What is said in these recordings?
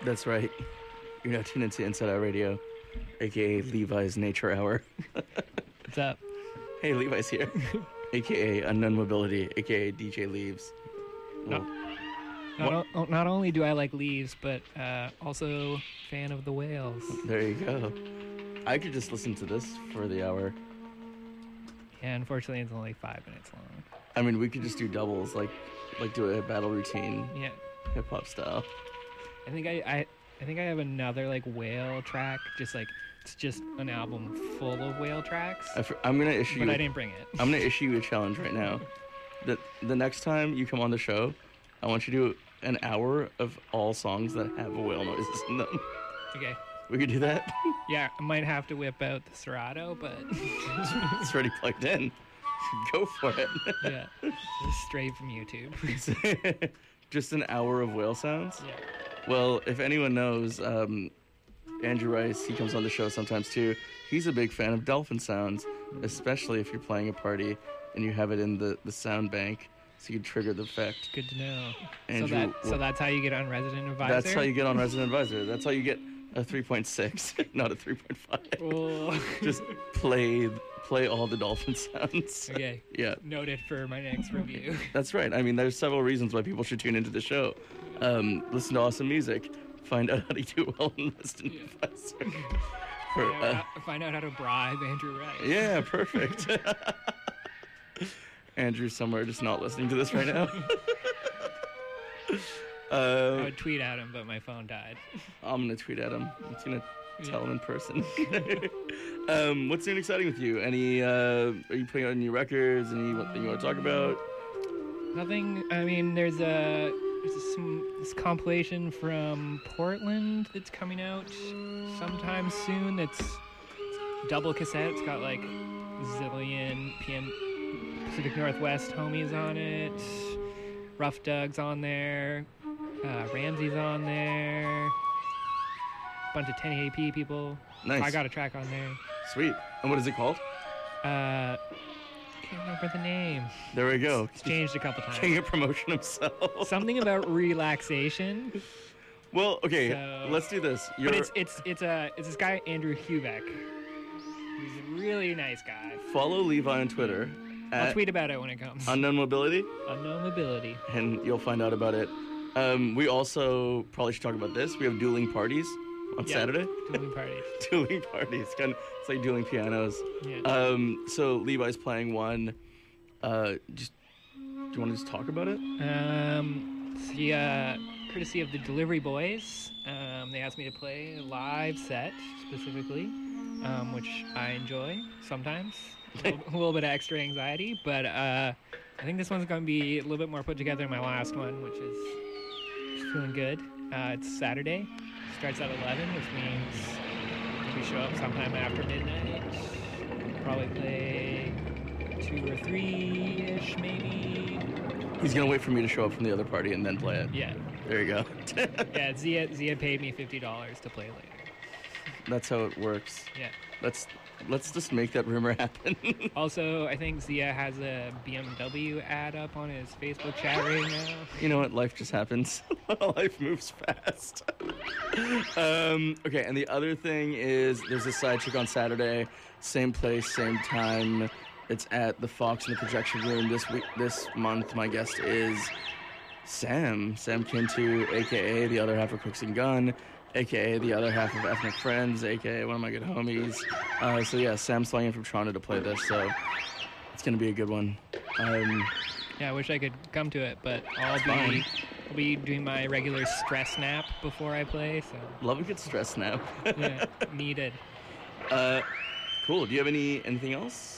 That's right. You're now tuned into Inside Out Radio, a.k.a. Levi's Nature Hour. What's up? Hey, Levi's here, a.k.a. Unknown Mobility, a.k.a. DJ Leaves. Not only do I like Leaves, but also fan of the Whales. There you go. I could just listen to this for the hour. Yeah, unfortunately, it's only 5 minutes long. I mean, we could just do doubles, like do a battle routine, Yeah, hip hop style. I think I have another like Whale track. It's just an album full of Whale tracks. I'm gonna issue. But I didn't bring it. I'm gonna issue you a challenge right now. The next time you come on the show, I want you to do an hour of all songs that have whale noises in them. Okay. We could do that. Yeah, I might have to whip out the Serato, but It's already plugged in. Go for it. yeah, just straight from YouTube. Just an hour of whale sounds. Yeah. Well, if anyone knows, Andrew Rice, he comes on the show sometimes too. He's a big fan of dolphin sounds, especially if you're playing a party and you have it in the sound bank, so you trigger the effect. Good to know. Andrew, So that's how you get on Resident Advisor? That's how you get on Resident Advisor. That's how you get a 3.6, not a 3.5. Oh. Just play all the dolphin sounds. Okay. Yeah. Noted for my next review. That's right. I mean, there's several reasons why people should tune into the show. Listen to awesome music. Find out how to do well in Resident Advisor. Find out how to bribe Andrew Rice. Yeah, perfect. Andrew's somewhere just not listening to this right now. I would tweet at him, but my phone died. I'm going to tweet at him. I'm going to tell him in person. What's new and exciting with you? Are you putting out any records? Anything you want to talk about? Nothing. I mean, there's this compilation from Portland that's coming out sometime soon. It's double cassette. It's got like zillion Pacific Northwest homies on it. Rough Doug's on there. Ramsey's on there. Bunch of 1080p people. Nice. I got a track on there. Sweet. And what is it called? Can't remember the name. There we go. It's changed a couple times. King of promotion himself. Something about relaxation. Well, okay, So- let's do this. But it's this guy Andrew Hubeck. He's a really nice guy. Follow Levi on Twitter I'll at tweet about it when it comes. Unknown Mobility, Unknown Mobility. and you'll find out about it. We also probably should talk about this. We have dueling parties on Yeah, Saturday. Dueling parties. Dueling parties. It's like dueling pianos. Yeah. So Levi's playing one. Do you want to just talk about it? Courtesy of the Delivery Boys, they asked me to play a live set specifically, which I enjoy sometimes. A little bit of extra anxiety, but I think this one's going to be a little bit more put together than my last one, which is feeling good. It's Saturday. Starts at 11, which means if we show up sometime after midnight, probably play 2 or 3-ish maybe. He's gonna wait for me to show up from the other party and then play it. Yeah. There you go. Yeah, Zia paid me $50 to play later. That's how it works. Yeah. Let's just make that rumor happen. Also, I think Zia has a BMW ad up on his Facebook chat right now. You know what? Life just happens. Life moves fast. Okay, and the other thing is there's a side chick on Saturday, same place, same time. It's at the Fox in the Projection Room this month. My guest is Sam Kintu, a.k.a. the other half of Cooks and Gun, a.k.a. the other half of Ethnic Friends, a.k.a. one of my good homies. So yeah, Sam's flying in from Toronto to play this, so it's going to be a good one. Yeah, I wish I could come to it, but I'll be doing my regular stress nap before I play, so Love a good stress nap. yeah, needed. Cool. Do you have anything else?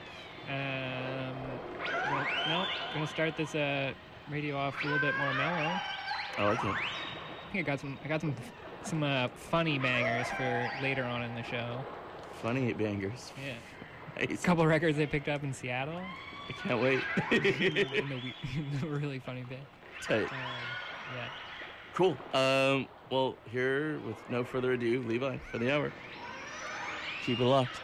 Well, no, gonna start this radio off a little bit more mellow. I like it. I think I got some funny bangers for later on in the show. Funny bangers. Yeah. Nice. A couple records they picked up in Seattle. I can't wait. in a really funny bit. Tight. Yeah. Cool. Well, here, with no further ado, Levi for the hour. Keep it locked.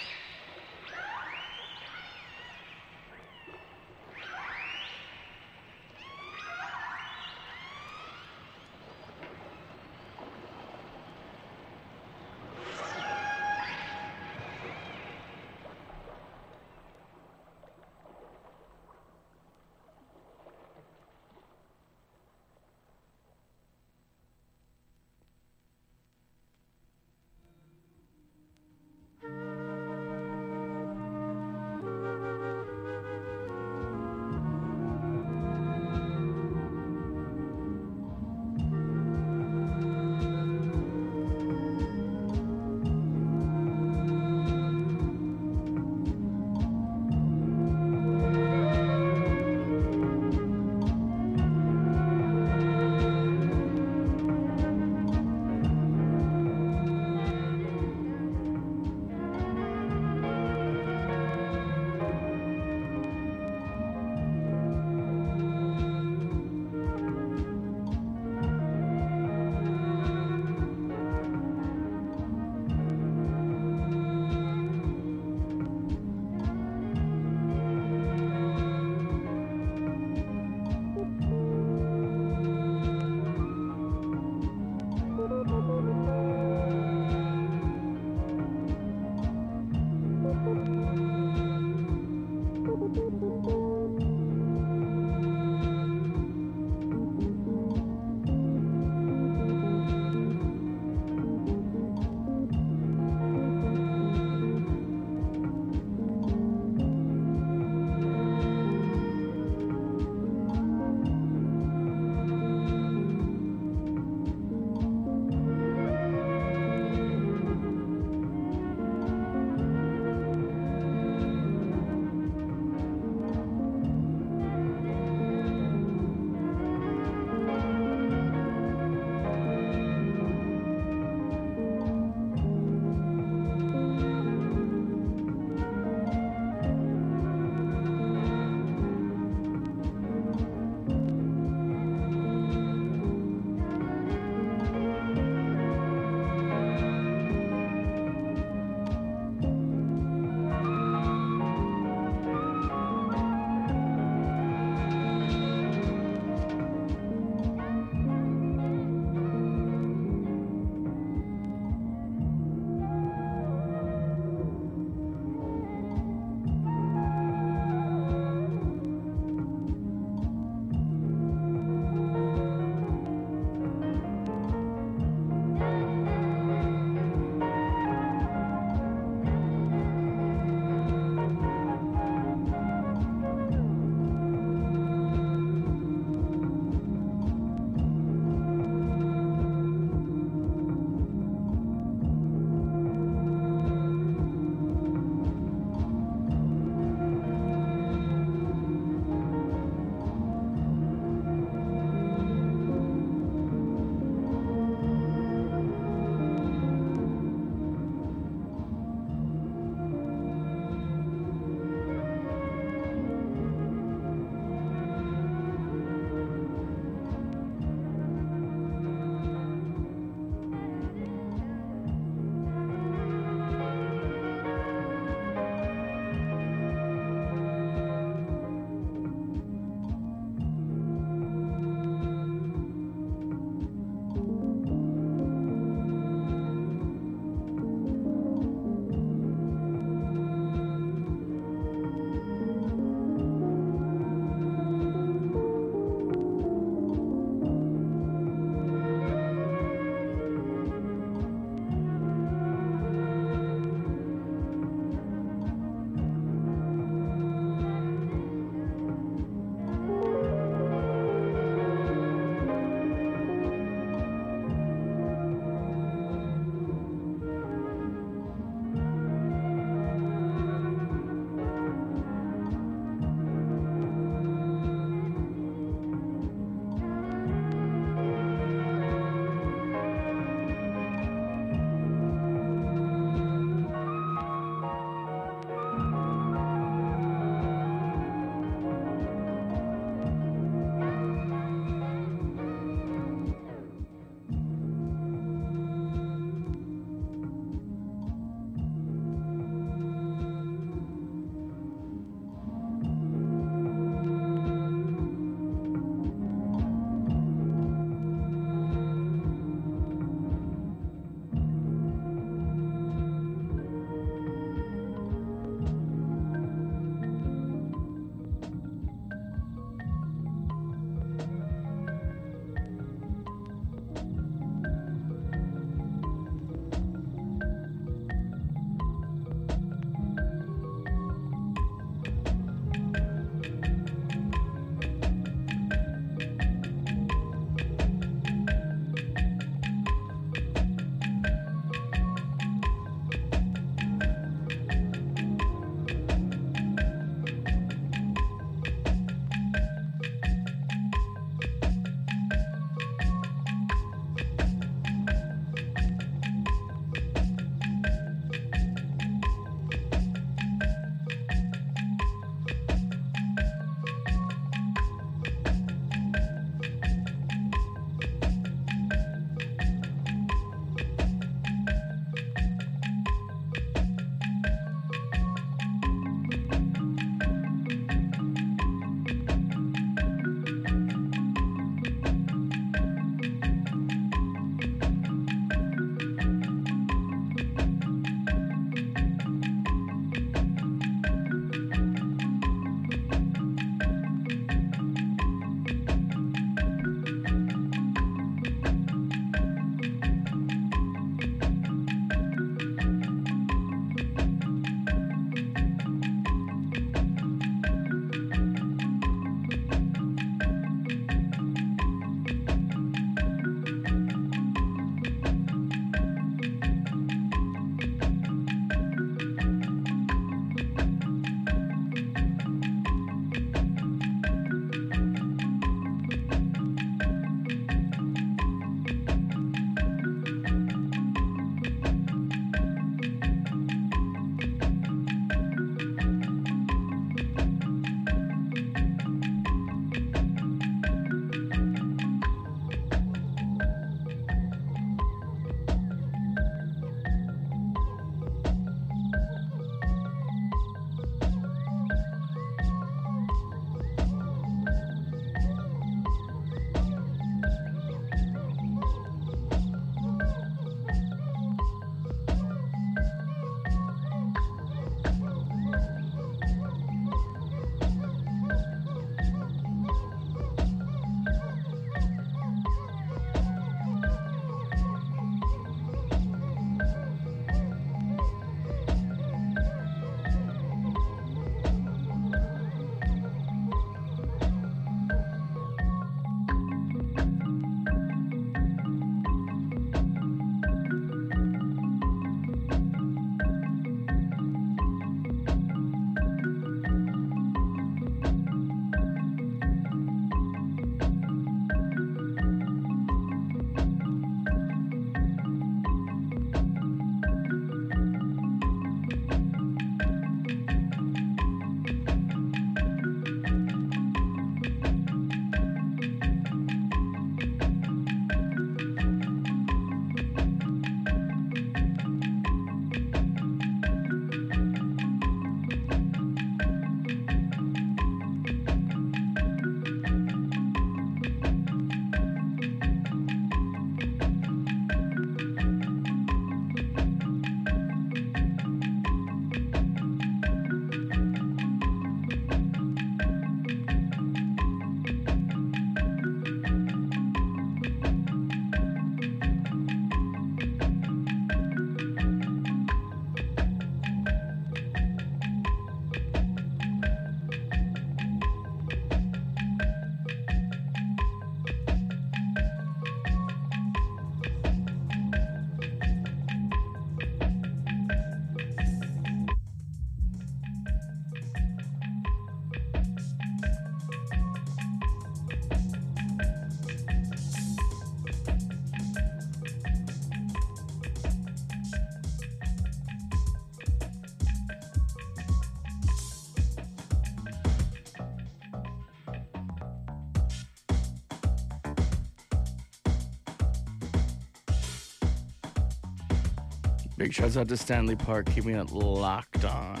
Big shouts out to Stanley Park, keeping it locked on.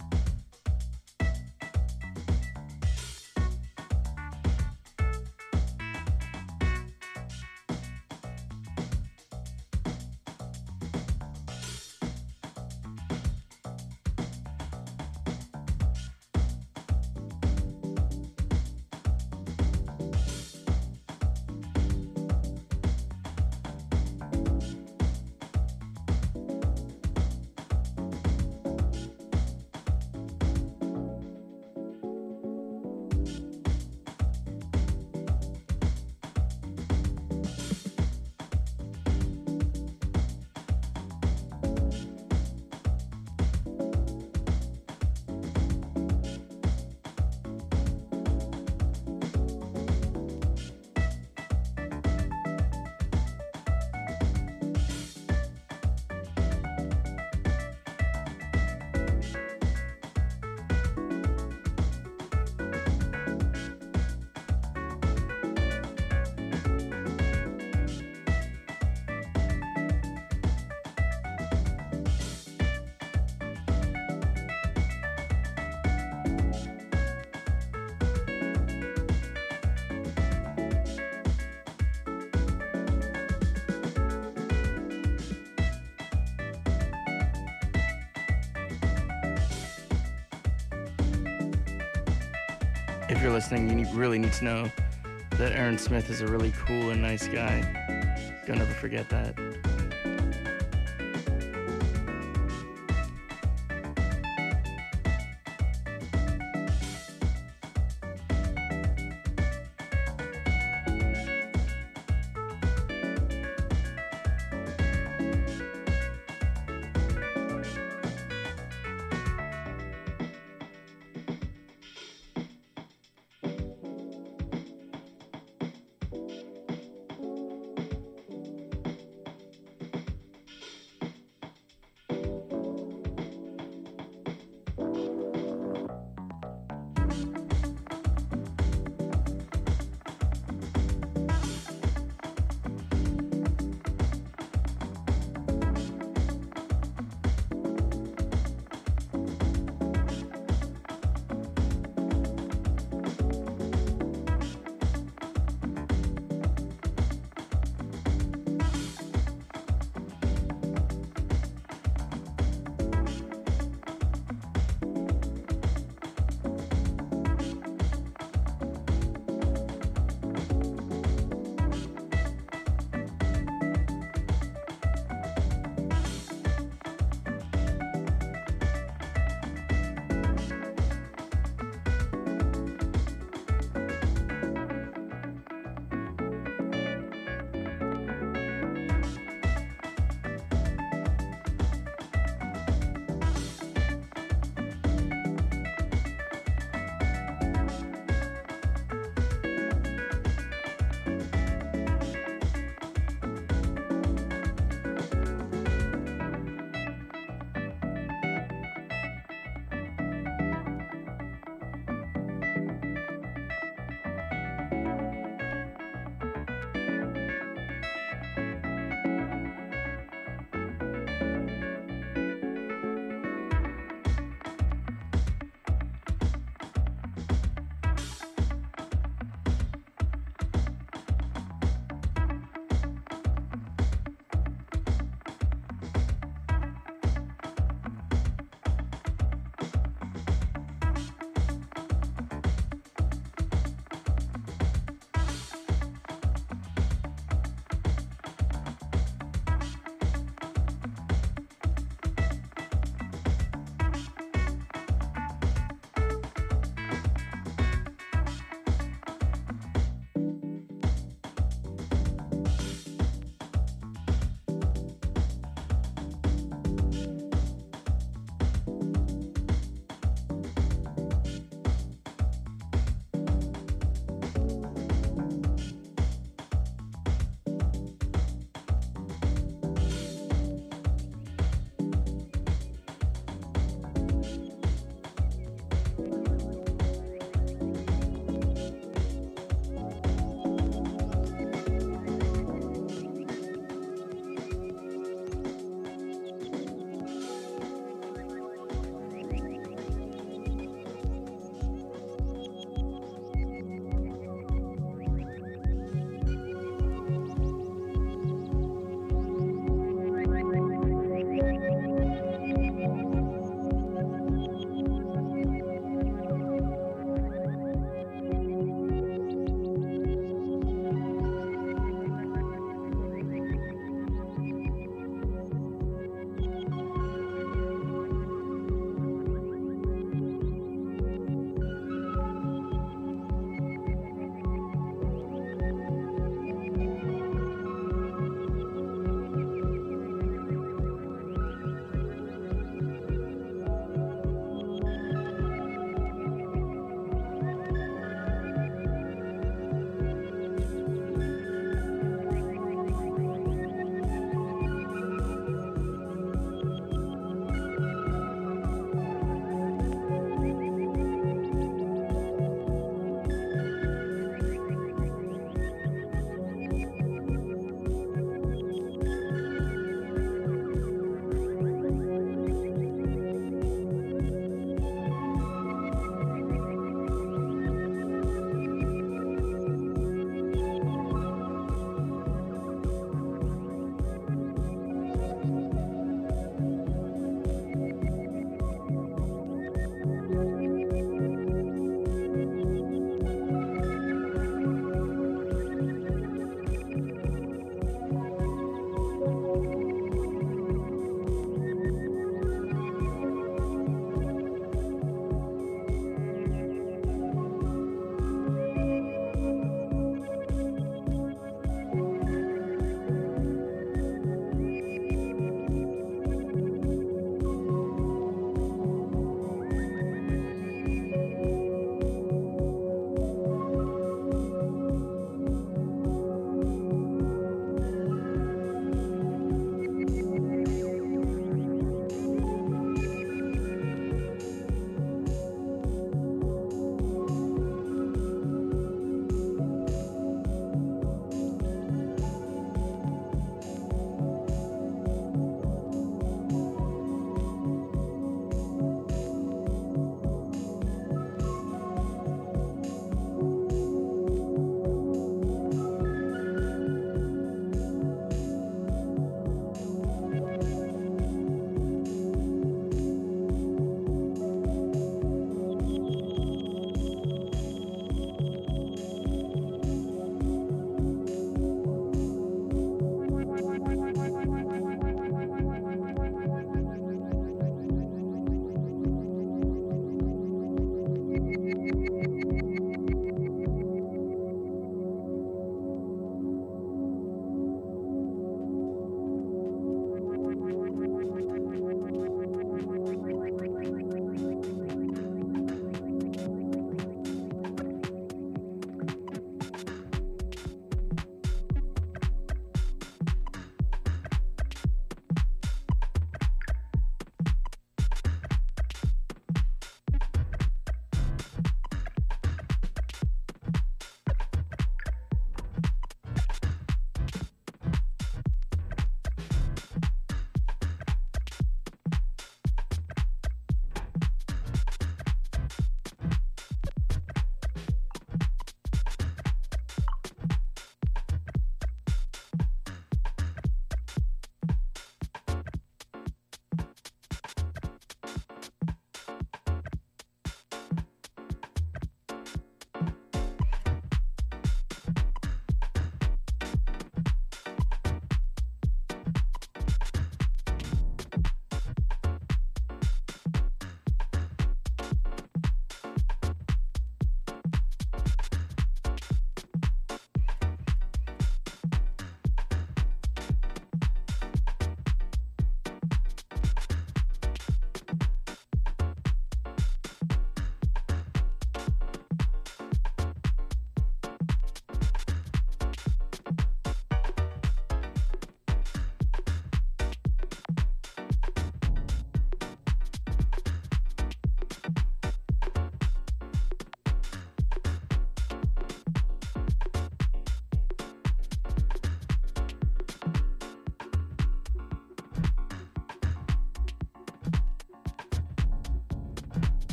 If you're listening, you really need to know that Aaron Smith is a really cool and nice guy. Don't ever forget that.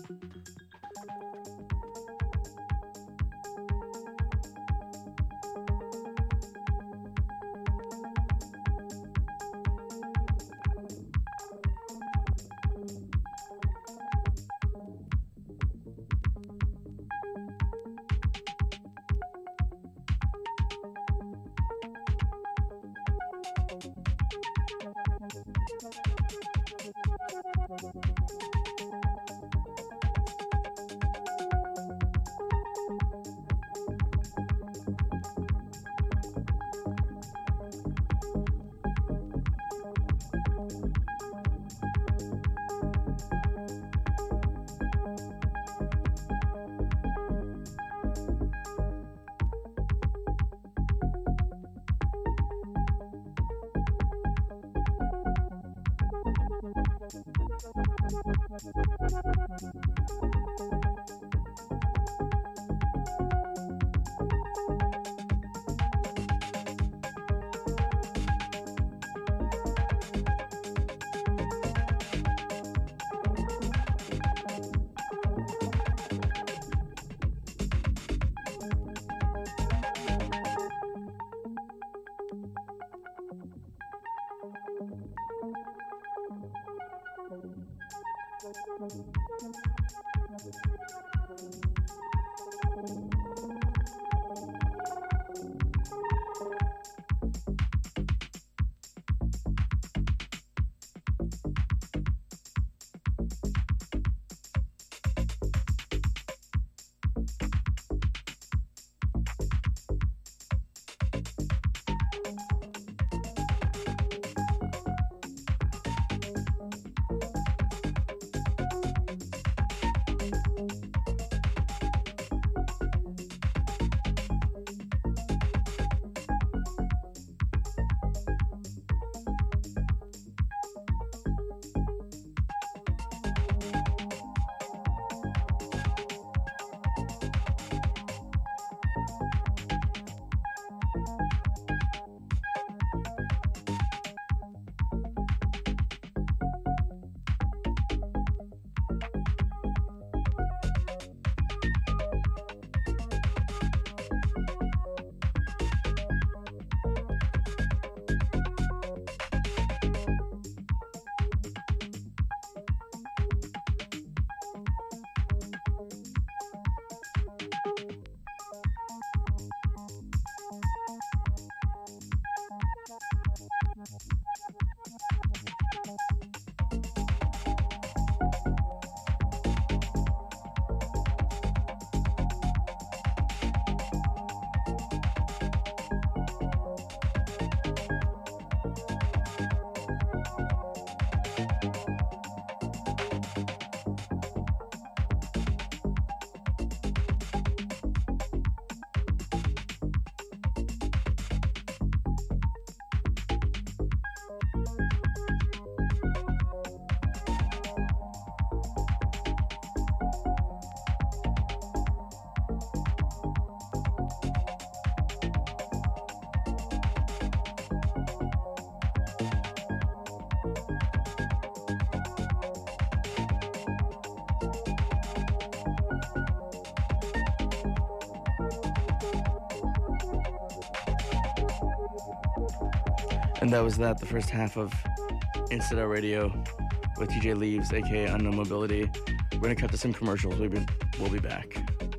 And that was the first half of Instant Out Radio with TJ Leaves, aka Unknown Mobility. We're gonna cut to some commercials. We'll be back.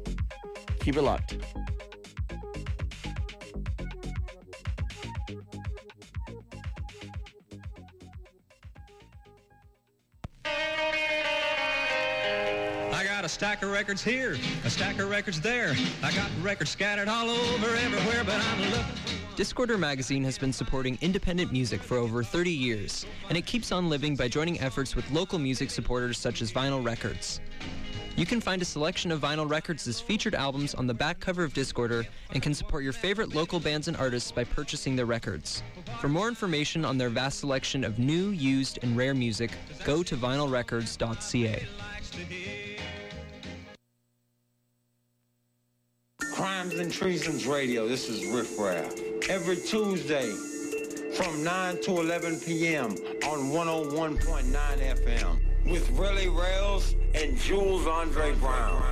Keep it locked. I got a stack of records here, a stack of records there. I got records scattered all over everywhere, but I'm looking. Discorder Magazine has been supporting independent music for over 30 years, and it keeps on living by joining efforts with local music supporters such as Vinyl Records. You can find a selection of Vinyl Records' featured albums on the back cover of Discorder and can support your favorite local bands and artists by purchasing their records. For more information on their vast selection of new, used, and rare music, go to vinylrecords.ca. Crimes and Treasons Radio, this is Riff Raff. Every Tuesday from 9 to 11 p.m. on 101.9 FM. with Willie Rails and Jules Andre Brown.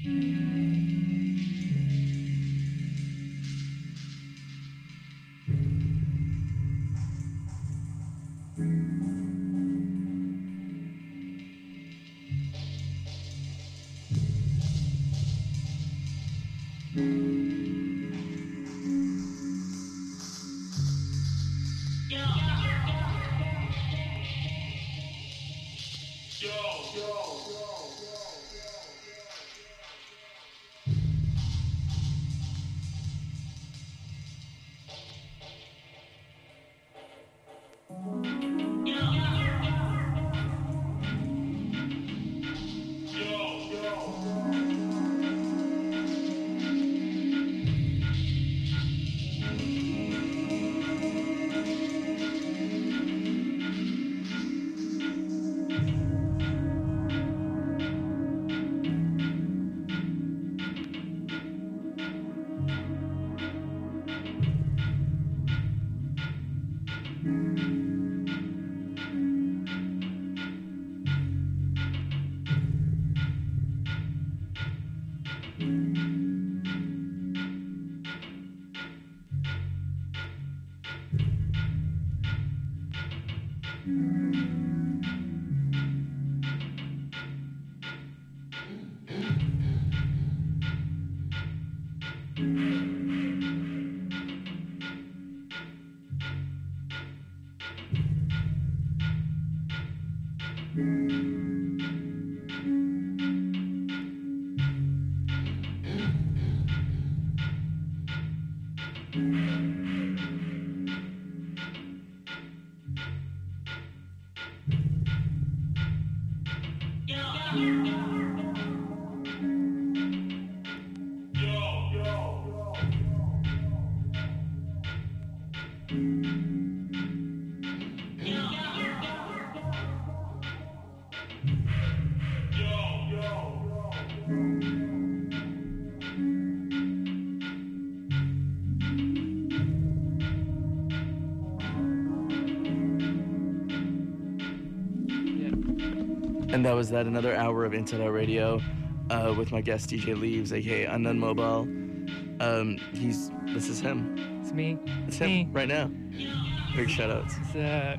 And that was that, another hour of Inside Out Radio with my guest DJ Leaves, aka Unknown Mobile. This is him. It's me. It's him right now. Big shout outs. It's a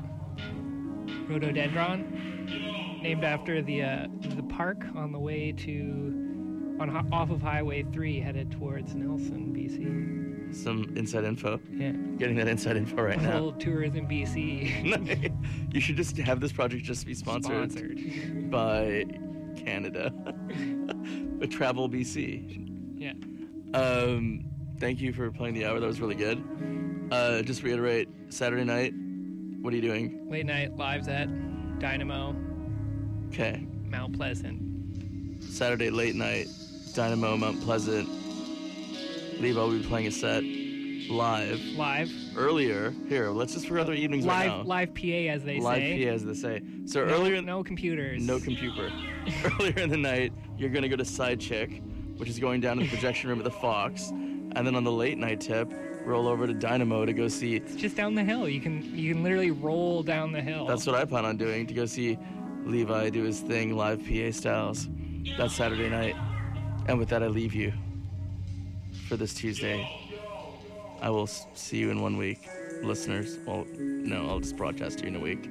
rhododendron named after the park on the way off of Highway 3 headed towards Nelson, BC. Some inside info. Yeah. Getting that inside info right now. Little tourism BC. You should just have this project just be sponsored by Canada. But Travel BC. Yeah. Thank you for playing the hour. That was really good. Just reiterate, Saturday night, what are you doing? Late night lives at Dynamo. Okay. Mount Pleasant. Saturday late night, Dynamo, Mount Pleasant. Levo will be playing a set live. Earlier. Here, let's just for other evenings right now. Live PA, as they say. Live PA, as they say. So No computers. No computer. Earlier in the night, you're going to go to Side Chick, which is going down to the projection room at the Fox. And then on the late night tip, roll over to Dynamo to go see... It's just down the hill. You can literally roll down the hill. That's what I plan on doing, to go see Levi do his thing, live PA styles. That's Saturday night. And with that, I leave you for this Tuesday. I will see you in 1 week, listeners. Well, no, I'll just broadcast to you in a week.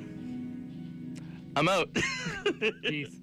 I'm out. Peace.